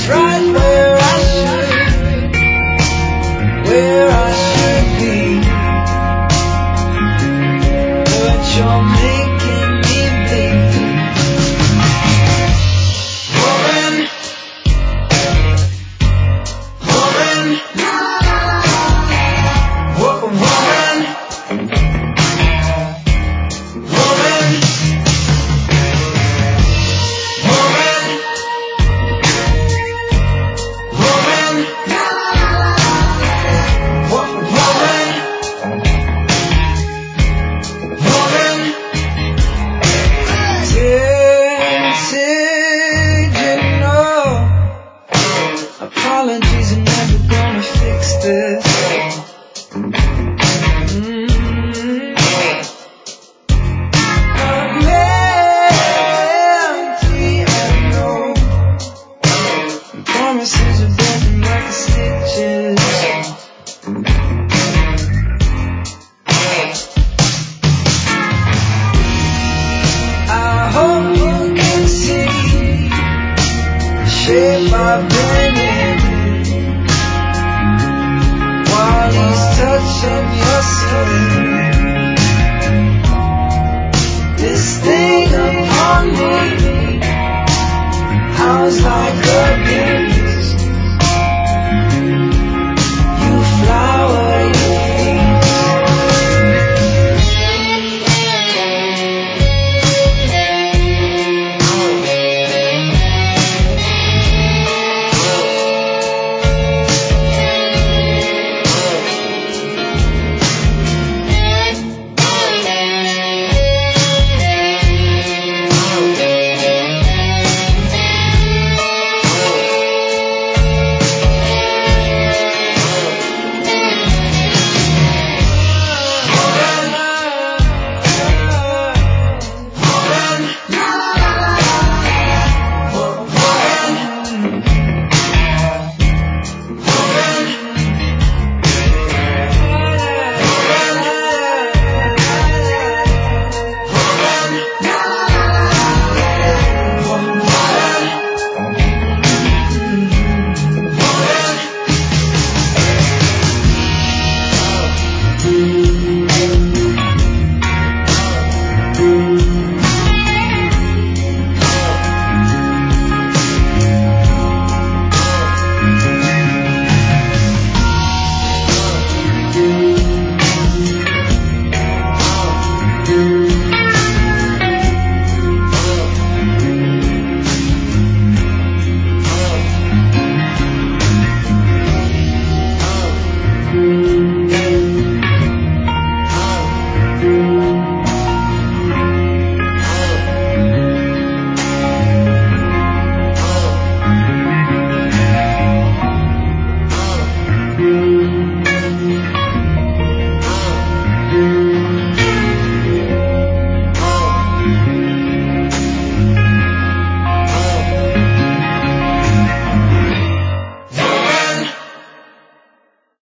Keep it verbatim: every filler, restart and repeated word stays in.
right where I should, where I should be, but you're making me bleed. Woman, woman, wo- woman, woman, woman, woman, wo- woman, woman. Tinted, you know, apologies are never gonna fix this. Mm. I'm empty, I know. Promises are broken like the stitches. I hope you can see the shape I've been in while he's touching your skin. This thing upon me, how's like a